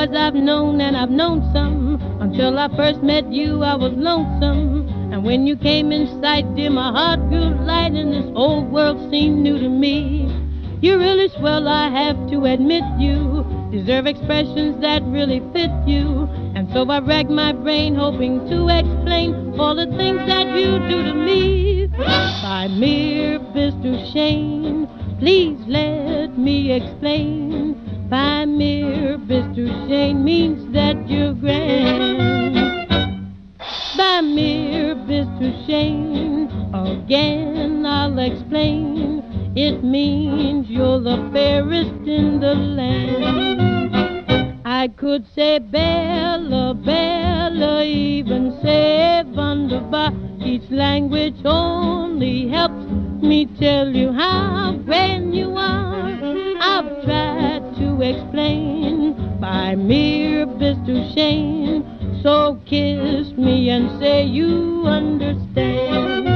boys I've known, and I've known some. Until I first met you, I was lonesome. And when you came in sight, dear, my heart grew light, and this whole world seemed new to me. You're really swell, I have to admit you deserve expressions that really fit you. And so I racked my brain hoping to explain all the things that you do to me. By mere Mr. Shane, please let me explain. By mere Mr. Shane means that you're grand. By mere Mr. Shane, again I'll explain. It means you're the fairest in the land. I could say Bella, Bella, even say wunderbar. Each language only helps me tell you how grand you are. I've tried to explain by mere Mr. Shane. So kiss me and say you understand.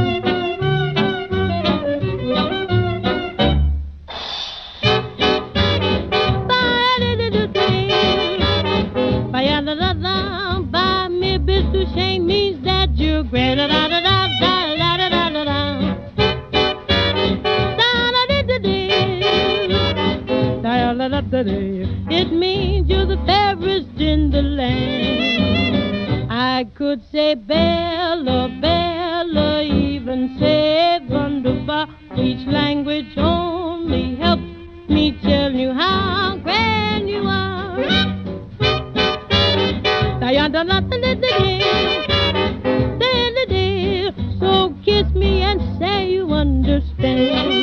By me, Mr. Shane means that you're great. It means you're the fairest in the land. I could say Bella, Bella, even say wunderbar. Each language only helps me tell you how grand you are. So kiss me and say you understand.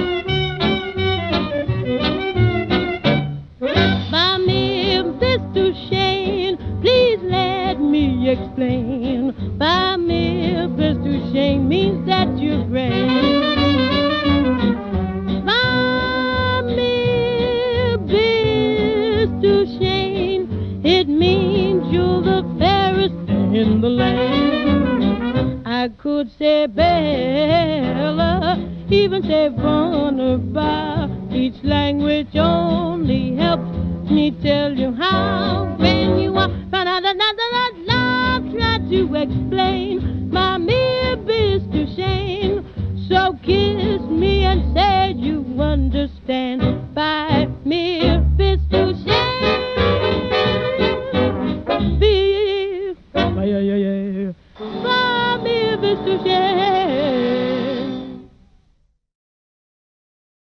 By me, Mr. Shane, please let me explain. By me, Mr. Shane means that you're grand. By me, Mr. Shane, it means you're the fairest in the land. I could say Bella, even say wunderbar. Each language only helps me tell you how grand you are. But I've tried to explain my mere Mr. Shane. So kiss me and say you understand. By mere Mr. Shane. By mere Mr. Shane.